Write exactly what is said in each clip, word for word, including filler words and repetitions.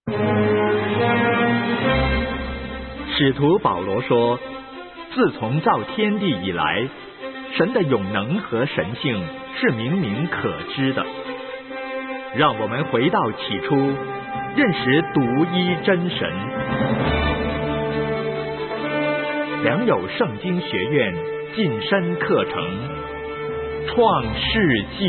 使徒保罗说，自从造天地以来，神的永能和神性是明明可知的。让我们回到起初，认识独一真神。良友圣经学院近身课程《创世纪》。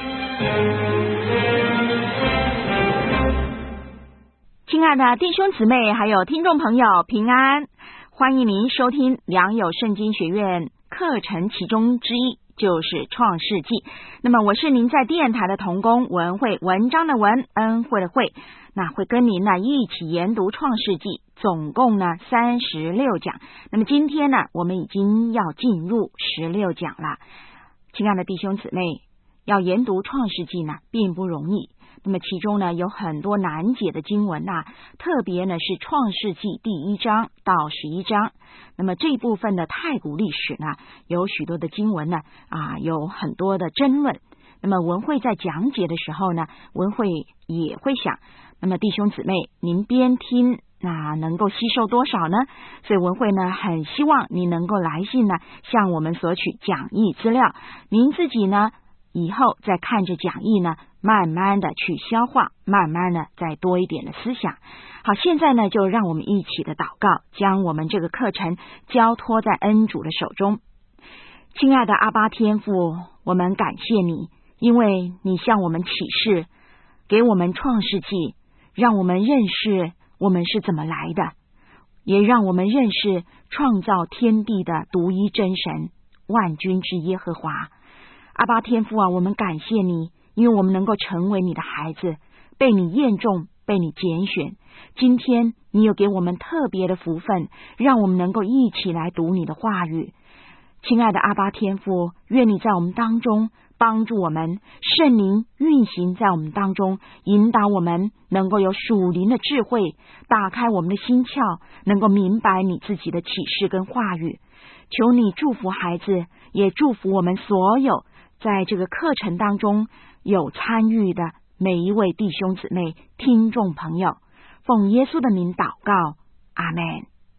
亲爱的弟兄姊妹还有听众朋友平安，欢迎您收听良友圣经学院课程其中之一，就是创世纪。那么我是您在电台的同工文慧，文章的文，恩惠的惠，那会跟您呢一起研读创世纪，总共呢三十六讲。那么今天呢我们已经要进入十六讲了。亲爱的弟兄姊妹，要研读创世纪呢并不容易，那么其中呢有很多难解的经文啊，特别呢是创世纪第一章到十一章。那么这一部分的太古历史呢，有许多的经文呢啊，有很多的争论。那么文慧在讲解的时候呢，文慧也会想，那么弟兄姊妹您边听那能够吸收多少呢？所以文慧呢很希望您能够来信呢向我们索取讲义资料，您自己呢以后再看着讲义呢慢慢的去消化，慢慢的再多一点的思想。好，现在呢就让我们一起的祷告，将我们这个课程交托在恩主的手中。亲爱的阿爸天父，我们感谢你，因为你向我们启示，给我们创世纪，让我们认识我们是怎么来的，也让我们认识创造天地的独一真神，万军之耶和华。阿爸天父啊，我们感谢你，因为我们能够成为你的孩子，被你验中，被你拣选。今天你有给我们特别的福分，让我们能够一起来读你的话语。亲爱的阿爸天父，愿你在我们当中帮助我们，圣灵运行在我们当中，引导我们能够有属灵的智慧，打开我们的心窍，能够明白你自己的启示跟话语。求你祝福孩子，也祝福我们所有在这个课程当中有参与的每一位弟兄姊妹、听众朋友，奉耶稣的名祷告，阿们。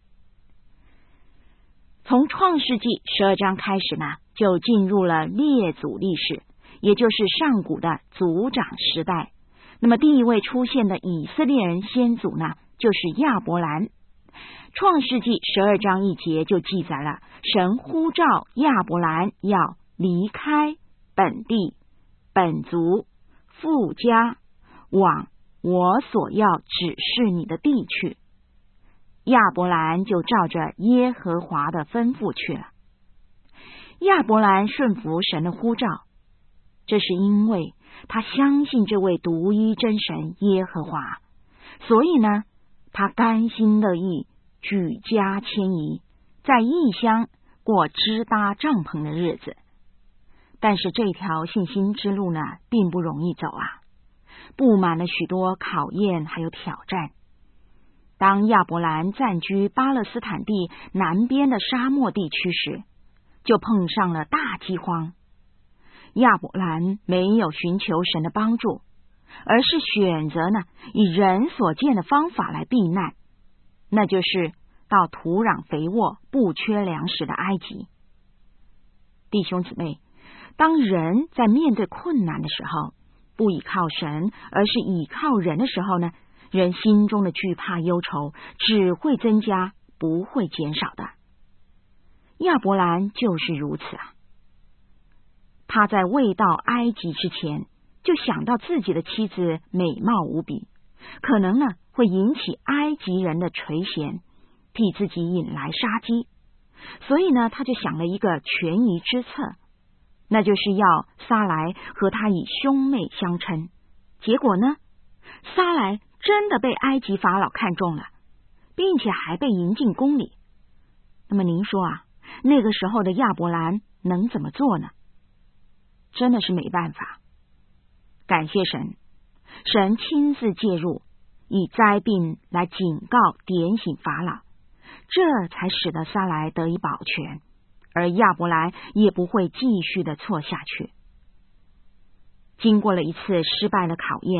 从创世纪十二章开始呢，就进入了列祖历史，也就是上古的族长时代。那么第一位出现的以色列人先祖呢，就是亚伯兰。创世纪十二章一节就记载了，神呼召亚伯兰要离开本地、本族、父家，往我所要指示你的地去。亚伯兰就照着耶和华的吩咐去了。亚伯兰顺服神的呼召，这是因为他相信这位独一真神耶和华，所以呢，他甘心乐意举家迁移，在异乡过支搭帐篷的日子。但是这条信心之路呢，并不容易走啊，布满了许多考验还有挑战。当亚伯兰暂居巴勒斯坦地南边的沙漠地区时，就碰上了大饥荒。亚伯兰没有寻求神的帮助，而是选择呢以人所见的方法来避难，那就是到土壤肥沃、不缺粮食的埃及。弟兄姊妹，当人在面对困难的时候，不倚靠神，而是倚靠人的时候呢，人心中的惧怕忧愁只会增加，不会减少的。亚伯兰就是如此啊。他在未到埃及之前，就想到自己的妻子美貌无比，可能呢会引起埃及人的垂涎，替自己引来杀机。所以呢，他就想了一个权宜之策，那就是要撒来和他以兄妹相称。结果呢，撒来真的被埃及法老看中了，并且还被迎进宫里。那么您说啊，那个时候的亚伯兰能怎么做呢？真的是没办法。感谢神，神亲自介入，以灾病来警告点醒法老，这才使得撒来得以保全，而亚伯兰也不会继续的错下去。经过了一次失败的考验，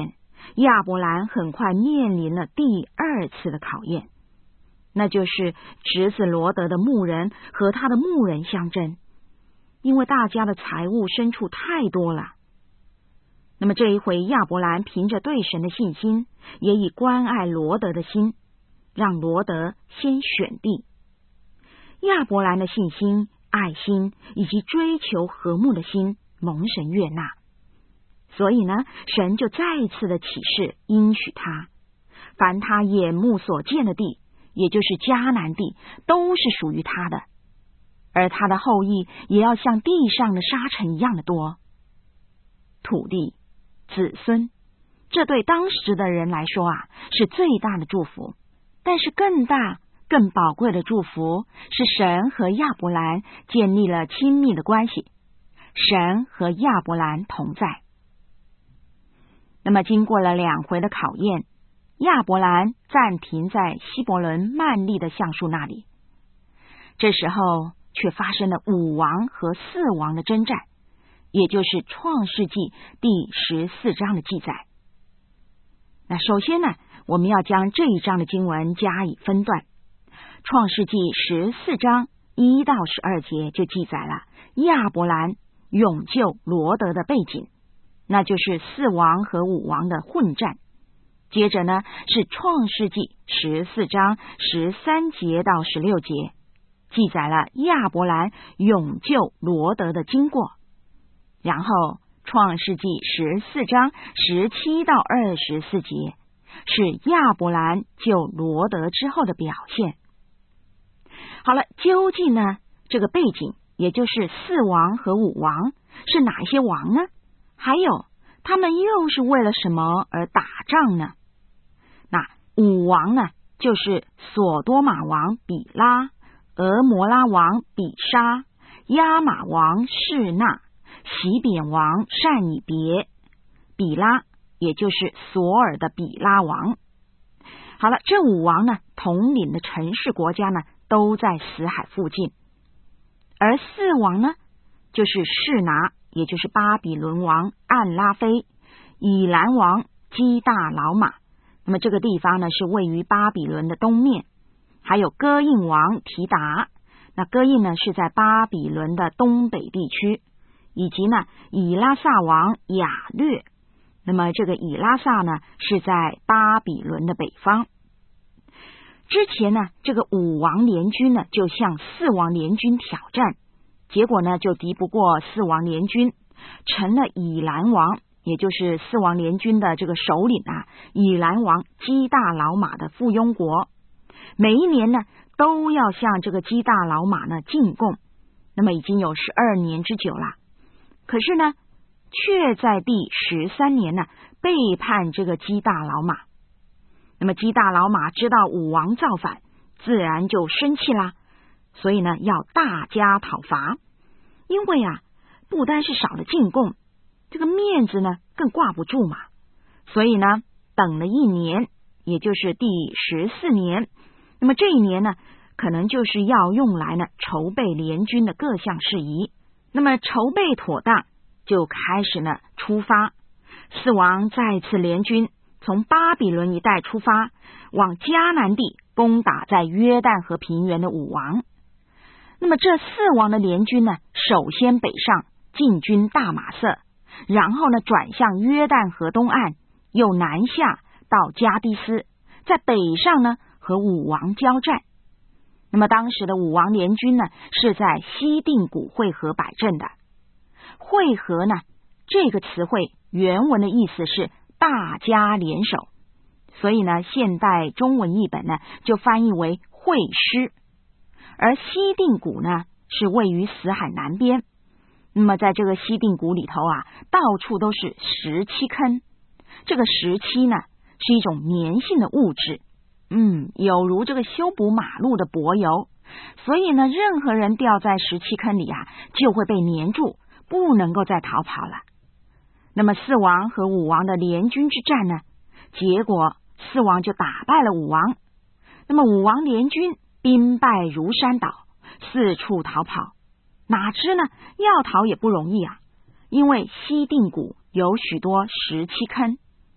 亚伯兰很快面临了第二次的考验，那就是侄子罗得的牧人和他的牧人相争，因为大家的财物牲畜太多了。那么这一回，亚伯兰凭着对神的信心，也以关爱罗得的心，让罗得先选地。亚伯兰的信心、爱心以及追求和睦的心蒙神悦纳，所以呢，神就再次的启示应许他，凡他眼目所见的地，也就是迦南地，都是属于他的，而他的后裔也要像地上的沙尘一样的多。土地、子孙，这对当时的人来说啊，是最大的祝福。但是更大、更宝贵的祝福是神和亚伯兰建立了亲密的关系，神和亚伯兰同在。那么经过了两回的考验，亚伯兰暂停在希伯伦曼利的橡树那里。这时候却发生了五王和四王的征战，也就是创世纪第十四章的记载。那首先呢，我们要将这一章的经文加以分段。创世纪十四章一到十二节就记载了亚伯兰勇救罗得的背景，那就是四王和五王的混战。接着呢，是创世纪十四章十三节到十六节，记载了亚伯兰勇救罗得的经过。然后创世纪十四章十七到二十四节是亚伯兰救罗得之后的表现。好了，究竟呢，这个背景也就是四王和五王是哪一些王呢？还有他们又是为了什么而打仗呢？那五王呢，就是索多玛王比拉、俄摩拉王比沙、亚玛王示那、洗扁王善以别。比拉也就是索尔的比拉王。好了，这五王呢，统领的城市国家呢，都在死海附近。而四王呢，就是示拿，也就是巴比伦王暗拉菲、以兰王基大老马，那么这个地方呢，是位于巴比伦的东面。还有哥印王提达，那哥印呢是在巴比伦的东北地区，以及呢以拉萨王亚略，那么这个以拉萨呢是在巴比伦的北方。之前呢，这个五王联军呢就向四王联军挑战，结果呢就敌不过四王联军，成了以兰王，也就是四王联军的这个首领啊，以兰王基大老马的附庸国。每一年呢都要向这个基大老马呢进贡，那么已经有十二年之久了。可是呢，却在第十三年呢背叛这个基大老马。那么基大老马知道武王造反，自然就生气啦，所以呢要大加讨伐。因为啊，不单是少了进贡，这个面子呢更挂不住嘛。所以呢，等了一年，也就是第十四年。那么这一年呢，可能就是要用来呢筹备联军的各项事宜。那么筹备妥当，就开始呢出发。四王再次联军，从巴比伦一带出发，往迦南地攻打在约旦河平原的五王。那么这四王的联军呢，首先北上进军大马色，然后呢转向约旦河东岸，又南下到加低斯，在北上呢和武王交战。那么当时的武王联军呢，是在西定谷会合摆阵的。会合呢，这个词汇原文的意思是大家联手，所以呢，现代中文译本呢就翻译为会师。而西定谷呢，是位于死海南边。那么在这个西定谷里头啊，到处都是石漆坑。这个石漆呢，是一种粘性的物质。嗯，有如这个修补马路的柏油，所以呢，任何人掉在石漆坑里啊，就会被粘住，不能够再逃跑了。那么四王和五王的联军之战呢，结果四王就打败了五王。那么五王联军兵败如山倒，四处逃跑。哪知呢，要逃也不容易啊，因为西定谷有许多石漆坑。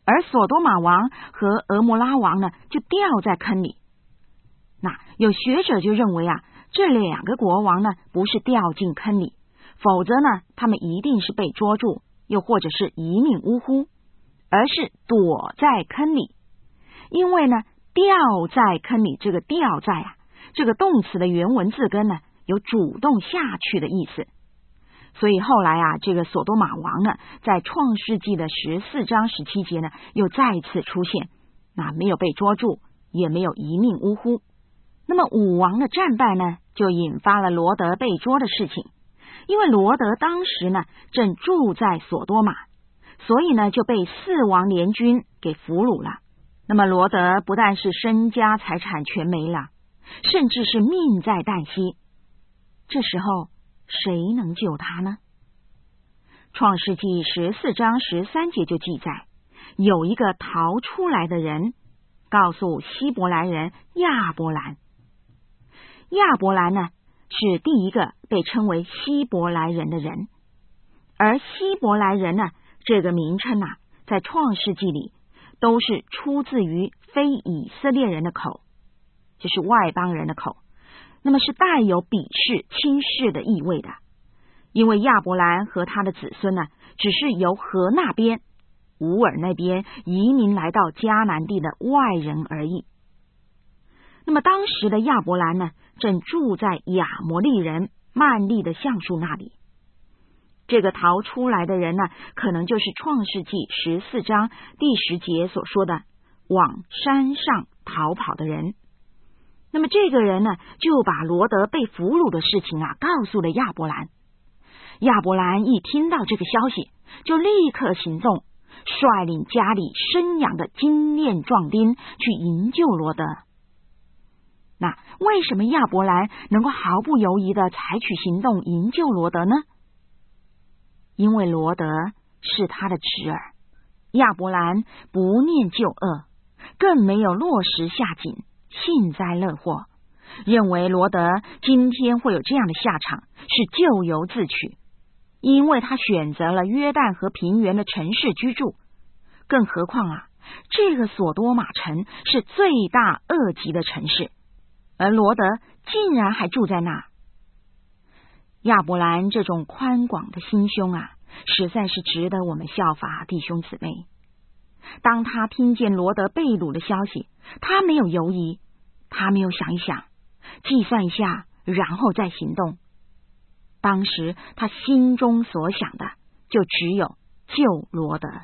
而索多玛王和俄摩拉王呢，就掉在坑里。那有学者就认为啊，这两个国王呢，不是掉进坑里，否则呢，他们一定是被捉住，又或者是一命呜呼，而是躲在坑里。因为呢，掉在坑里这个掉在啊，这个动词的原文字根呢，有主动下去的意思。所以后来啊，这个索多玛王呢，在创世纪的十四章十七节呢，又再次出现，那没有被捉住，也没有一命呜呼。那么武王的战败呢，就引发了罗得被捉的事情。因为罗得当时呢，正住在索多玛，所以呢，就被四王联军给俘虏了。那么罗得不但是身家财产全没了，甚至是命在旦夕。这时候谁能救他呢？创世纪十四章十三节就记载，有一个逃出来的人，告诉希伯来人亚伯兰。亚伯兰呢，是第一个被称为希伯来人的人，而希伯来人呢，这个名称啊，在创世纪里都是出自于非以色列人的口，就是外邦人的口，那么是带有鄙视、轻视的意味的。因为亚伯兰和他的子孙呢，只是由河那边、乌尔那边移民来到迦南地的外人而已。那么当时的亚伯兰呢，正住在亚摩利人曼利的橡树那里。这个逃出来的人呢，可能就是创世纪十四章第十节所说的往山上逃跑的人。那么这个人呢，就把罗得被俘虏的事情啊，告诉了亚伯兰。亚伯兰一听到这个消息，就立刻行动，率领家里生养的精练壮丁去营救罗得。那为什么亚伯兰能够毫不犹豫地采取行动营救罗得呢？因为罗得是他的侄儿，亚伯兰不念旧恶，更没有落石下井，幸灾乐祸，认为罗得今天会有这样的下场是咎由自取，因为他选择了约旦河平原的城市居住。更何况啊，这个索多玛城是罪大恶极的城市，而罗得竟然还住在那。亚伯兰这种宽广的心胸啊，实在是值得我们效法，弟兄姊妹。当他听见罗得被掳的消息，他没有犹疑，他没有想一想，计算一下，然后再行动。当时他心中所想的就只有救罗得。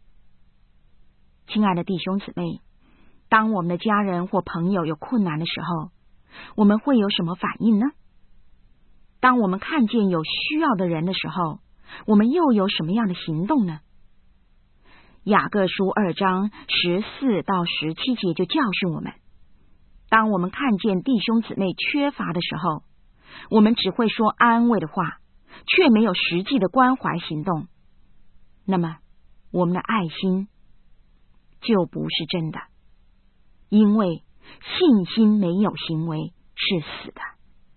亲爱的弟兄姊妹，当我们的家人或朋友有困难的时候，我们会有什么反应呢？当我们看见有需要的人的时候，我们又有什么样的行动呢？雅各书二章十四到十七节就教训我们，当我们看见弟兄姊妹缺乏的时候，我们只会说安慰的话，却没有实际的关怀行动，那么我们的爱心就不是真的，因为信心没有行为是死的。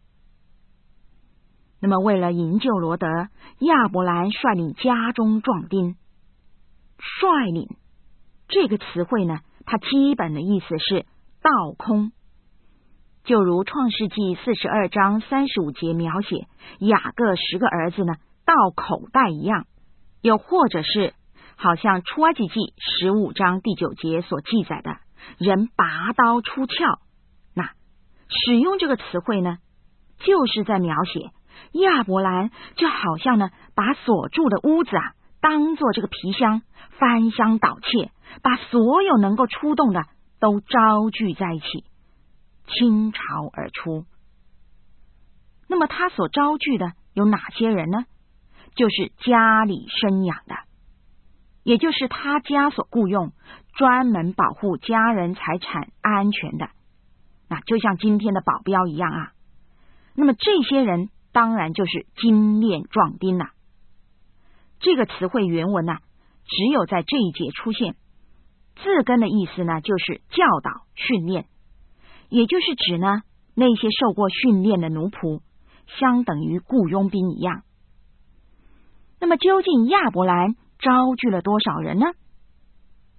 那么为了营救罗得，亚伯兰率领家中壮丁。率领这个词汇呢，它基本的意思是倒空，就如创世纪四十二章三十五节描写雅各十个儿子呢倒口袋一样，又或者是好像出埃及记十五章第九节所记载的人拔刀出鞘。那使用这个词汇呢，就是在描写亚伯兰就好像呢把所住的屋子啊当做这个皮箱，翻箱倒窃，把所有能够出动的都招聚在一起，倾巢而出。那么他所招聚的有哪些人呢？就是家里生养的，也就是他家所雇用专门保护家人财产安全的，那就像今天的保镖一样啊。那么这些人当然就是精练壮丁了、啊。这个词汇原文呢、啊，只有在这一节出现，字根的意思呢，就是教导、训练，也就是指呢那些受过训练的奴仆，相等于雇佣兵一样。那么究竟亚伯兰招聚了多少人呢？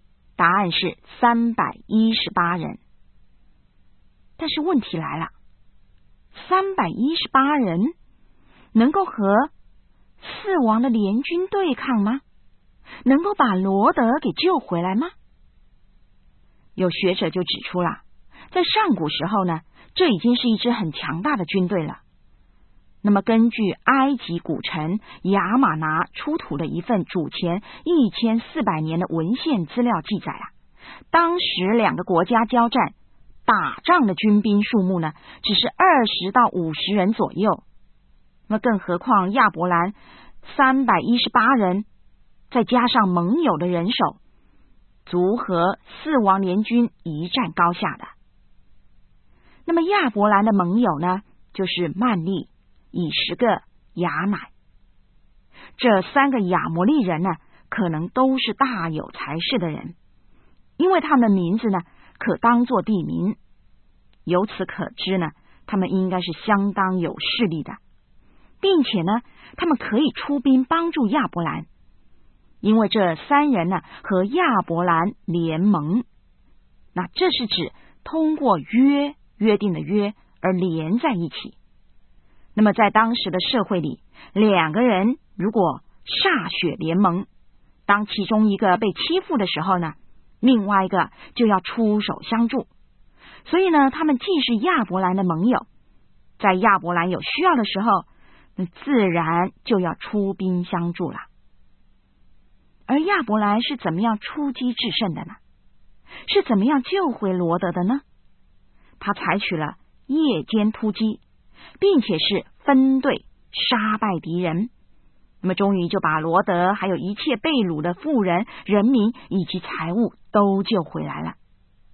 答案是三百一十八人。但是问题来了，三百一十八人能够和四王的联军对抗吗？能够把罗德给救回来吗？有学者就指出了，在上古时候呢，这已经是一支很强大的军队了。那么根据埃及古城亚玛拿出土的一份主前一千四百年的文献资料记载啊，当时两个国家交战打仗的军兵数目呢，只是二十到五十人左右。那么更何况亚伯兰三百一十八人，再加上盟友的人手，足和四王联军一战高下的。那么亚伯兰的盟友呢，就是曼利、以十个、亚乃。这三个亚摩利人呢，可能都是大有才识的人，因为他们的名字呢，可当作地名。由此可知呢，他们应该是相当有势力的，并且呢，他们可以出兵帮助亚伯兰，因为这三人呢和亚伯兰联盟。那这是指通过约约定的约而连在一起。那么在当时的社会里，两个人如果歃血联盟，当其中一个被欺负的时候呢，另外一个就要出手相助。所以呢，他们既是亚伯兰的盟友，在亚伯兰有需要的时候，那自然就要出兵相助了。而亚伯兰是怎么样出击制胜的呢？是怎么样救回罗德的呢？他采取了夜间突击，并且是分队杀败敌人，那么终于就把罗德还有一切被掳的妇人、人民以及财物都救回来了。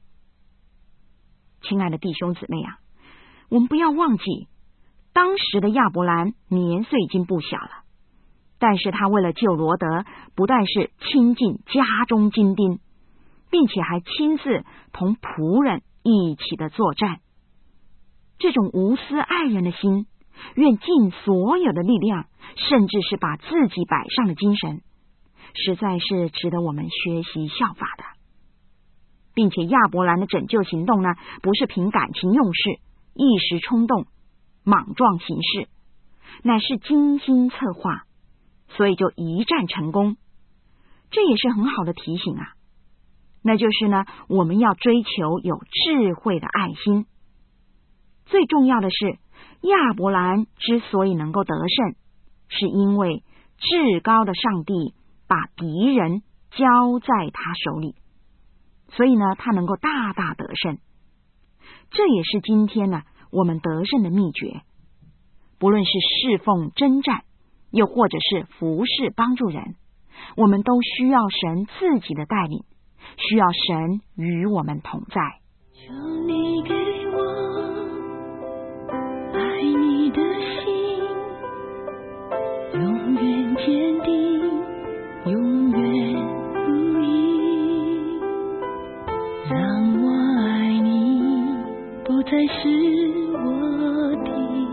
亲爱的弟兄姊妹啊，我们不要忘记，当时的亚伯兰年岁已经不小了，但是他为了救罗德，不但是倾尽家中金丁，并且还亲自同仆人一起的作战。这种无私爱人的心，愿尽所有的力量，甚至是把自己摆上的精神，实在是值得我们学习效法的。并且亚伯兰的拯救行动呢，不是凭感情用事、一时冲动、莽撞行事，乃是精心策划，所以就一战成功。这也是很好的提醒啊，那就是呢，我们要追求有智慧的爱心。最重要的是，亚伯兰之所以能够得胜，是因为至高的上帝把敌人交在他手里，所以呢，他能够大大得胜。这也是今天呢，我们得胜的秘诀。不论是侍奉征战，又或者是服侍帮助人，我们都需要神自己的带领，需要神与我们同在。 求你给我爱你的心，永远坚定，永远不移，让我爱你不再是我的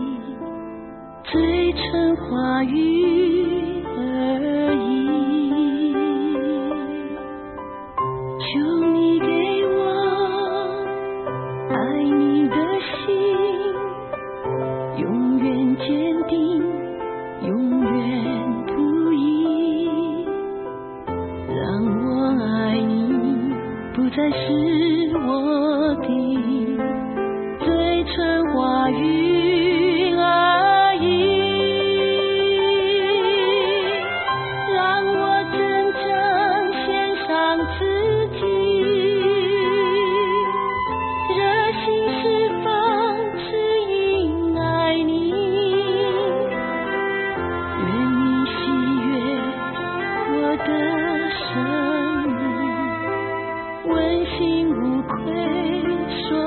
嘴唇话语而已。求你给我爱你的心，永远坚定，永远不移，让我爱你不再是我的嘴唇话语而已，让我真正献上自己，热心侍奉，只因爱你，愿你喜悦我的生命，问心无愧说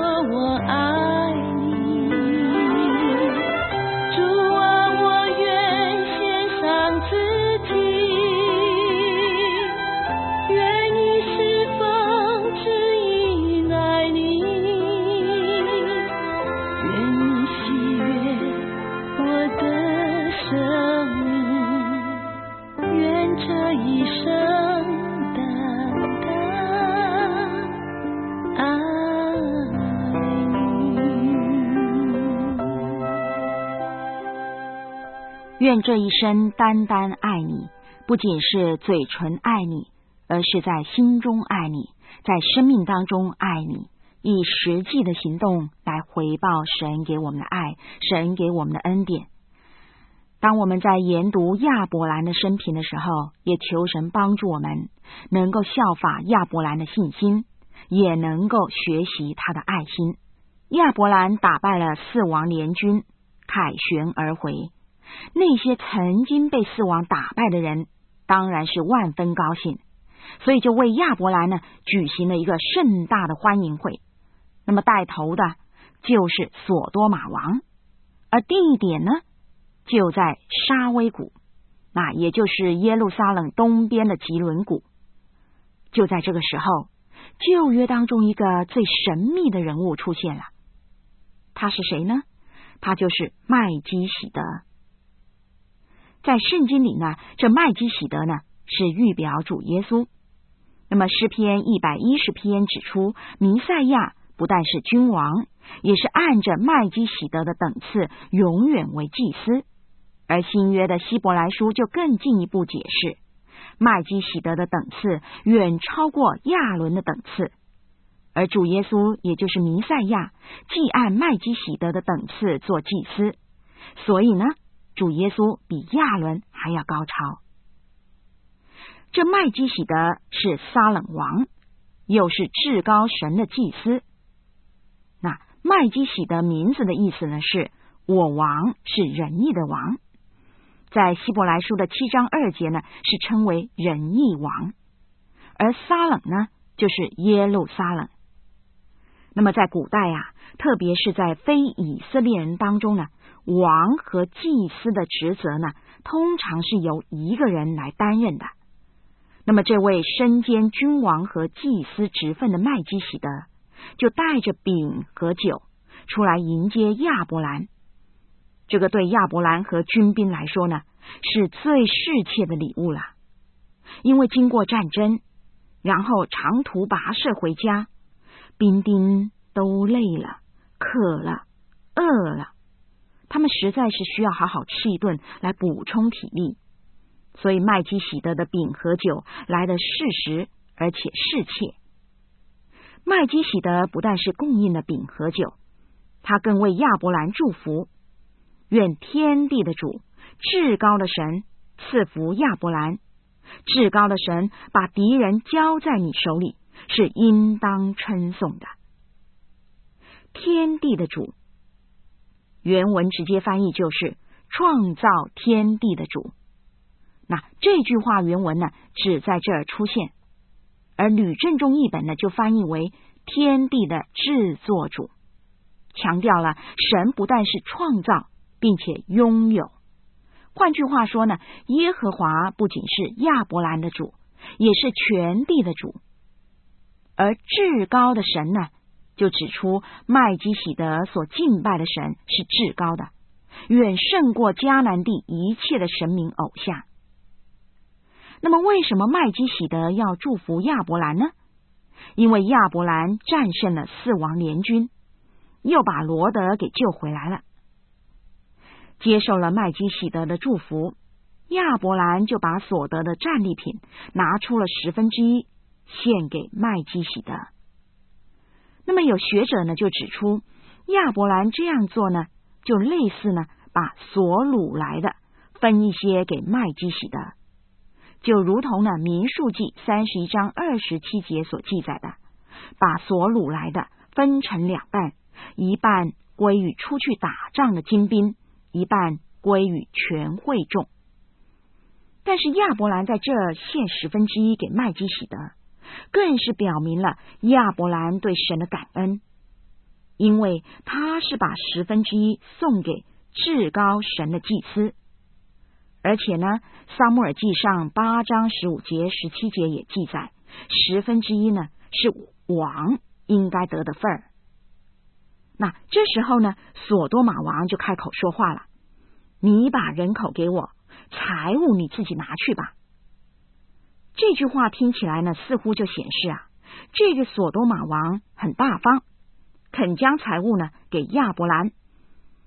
愿这一生单单爱你，不仅是嘴唇爱你，而是在心中爱你，在生命当中爱你，以实际的行动来回报神给我们的爱，神给我们的恩典。当我们在研读亚伯兰的生平的时候，也求神帮助我们能够效法亚伯兰的信心，也能够学习他的爱心。亚伯兰打败了四王联军，凯旋而回。那些曾经被四王打败的人当然是万分高兴，所以就为亚伯兰呢举行了一个盛大的欢迎会。那么带头的就是索多玛王，而地点呢就在沙威谷，那也就是耶路撒冷东边的吉伦谷。就在这个时候，旧约当中一个最神秘的人物出现了。他是谁呢？他就是麦基洗德。在圣经里呢，这麦基洗德呢是预表主耶稣。那么诗篇一百一十篇指出，弥赛亚不但是君王，也是按着麦基洗德的等次永远为祭司。而新约的希伯来书就更进一步解释，麦基洗德的等次远超过亚伦的等次，而主耶稣也就是弥赛亚既按麦基洗德的等次做祭司，所以呢主耶稣比亚伦还要高超。这麦基洗德是撒冷王，又是至高神的祭司。那麦基洗德名字的意思呢，是我王是仁义的王，在希伯来书的七章二节呢是称为仁义王，而撒冷呢就是耶路撒冷。那么在古代啊，特别是在非以色列人当中呢，王和祭司的职责呢通常是由一个人来担任的。那么这位身兼君王和祭司职分的麦基洗德就带着饼和酒出来迎接亚伯兰。这个对亚伯兰和军兵来说呢是最适切的礼物了，因为经过战争，然后长途跋涉回家，兵丁都累了、渴了、饿了，他们实在是需要好好吃一顿来补充体力。所以麦基洗德的饼和酒来得适时而且适切。麦基洗德不但是供应了饼和酒，他更为亚伯兰祝福，愿天地的主至高的神赐福亚伯兰，至高的神把敌人交在你手里，是应当称颂的。天地的主原文直接翻译就是创造天地的主。那这句话原文呢只在这儿出现，而吕正中译本呢就翻译为天地的制作主，强调了神不但是创造并且拥有。换句话说呢，耶和华不仅是亚伯兰的主，也是全地的主。而至高的神呢，就指出麦基洗德所敬拜的神是至高的，远胜过迦南地一切的神明偶像。那么为什么麦基洗德要祝福亚伯兰呢？因为亚伯兰战胜了四王联军，又把罗德给救回来了。接受了麦基洗德的祝福，亚伯兰就把所得的战利品拿出了十分之一献给麦基洗德。那么有学者呢就指出，亚伯兰这样做呢，就类似呢把所掳来的分一些给麦基洗德，就如同呢民数记三十一章二十七节所记载的，把所掳来的分成两半，一半归于出去打仗的精兵，一半归于全会众。但是亚伯兰在这献十分之一给麦基洗德，更是表明了亚伯兰对神的感恩，因为他是把十分之一送给至高神的祭司。而且呢，撒母耳记上八章十五节十七节也记载，十分之一呢是王应该得的份儿。那这时候呢，索多玛王就开口说话了，你把人口给我，财物你自己拿去吧。这句话听起来呢，似乎就显示啊，这个索多玛王很大方，肯将财物呢给亚伯兰。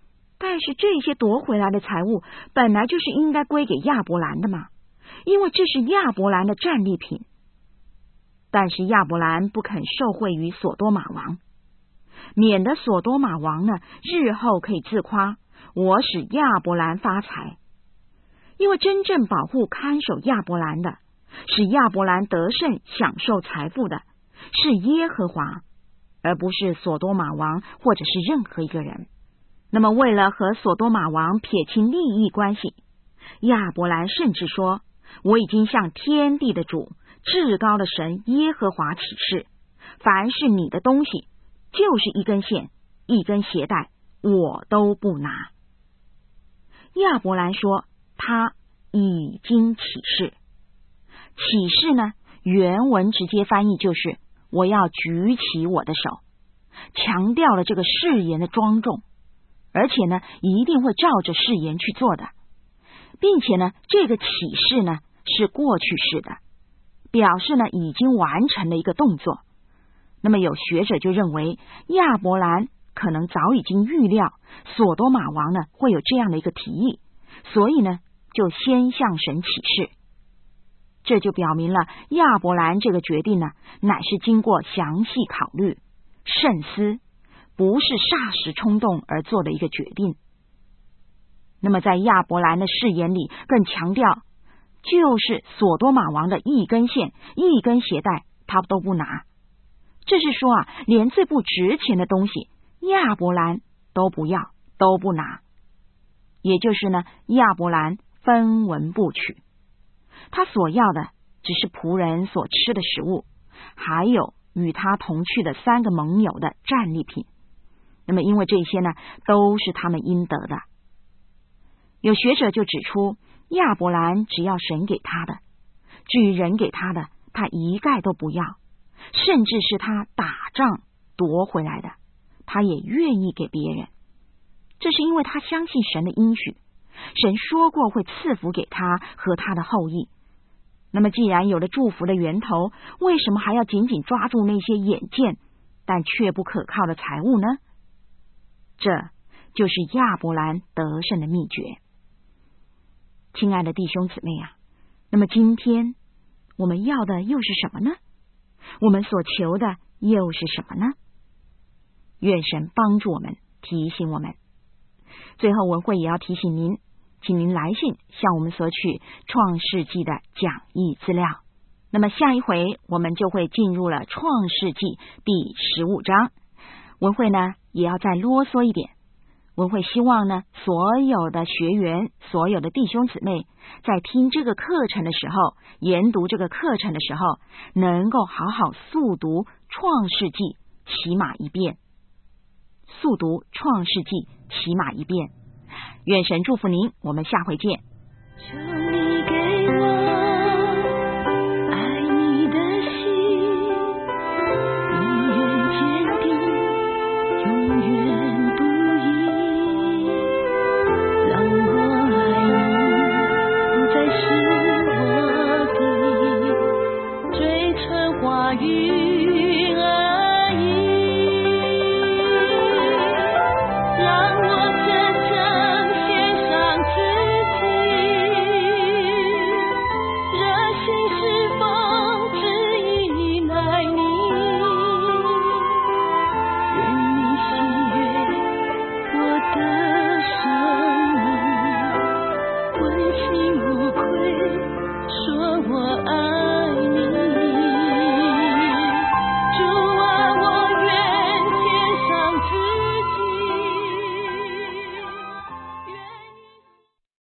但是这些夺回来的财物本来就是应该归给亚伯兰的嘛，因为这是亚伯兰的战利品。但是亚伯兰不肯受贿于所多玛王，免得所多玛王呢日后可以自夸，我使亚伯兰发财。因为真正保护看守亚伯兰的，使亚伯兰得胜享受财富的，是耶和华，而不是所多玛王或者是任何一个人。那么为了和所多玛王撇清利益关系，亚伯兰甚至说，我已经向天地的主至高的神耶和华起誓，凡是你的东西，就是一根线一根鞋带，我都不拿。亚伯兰说他已经起誓。起誓呢，原文直接翻译就是我要举起我的手，强调了这个誓言的庄重，而且呢一定会照着誓言去做的，并且呢这个起誓呢是过去式的，表示呢已经完成了一个动作。那么有学者就认为亚伯兰可能早已经预料所多玛王呢会有这样的一个提议，所以呢就先向神起誓。这就表明了亚伯兰这个决定呢乃是经过详细考虑慎思，不是霎时冲动而做的一个决定。那么在亚伯兰的誓言里更强调，就是所多玛王的一根线一根鞋带他都不拿。这是说啊，连最不值钱的东西亚伯兰都不要都不拿，也就是呢亚伯兰分文不取，他所要的只是仆人所吃的食物，还有与他同去的三个盟友的战利品。那么因为这些呢都是他们应得的。有学者就指出，亚伯兰只要神给他的，至于人给他的他一概都不要，甚至是他打仗夺回来的他也愿意给别人。这是因为他相信神的应许，神说过会赐福给他和他的后裔。那么既然有了祝福的源头，为什么还要紧紧抓住那些眼见但却不可靠的财物呢？这就是亚伯兰得胜的秘诀。亲爱的弟兄姊妹啊，那么今天我们要的又是什么呢？我们所求的又是什么呢？愿神帮助我们，提醒我们。最后文慧也要提醒您，请您来信向我们索取创世纪的讲义资料。那么下一回我们就会进入了创世纪第十五章。文慧呢也要再啰嗦一点，文慧希望呢所有的学员所有的弟兄姊妹在听这个课程的时候，研读这个课程的时候，能够好好速读创世纪起码一遍，速读创世纪起码一遍。愿神祝福您，我们下回见。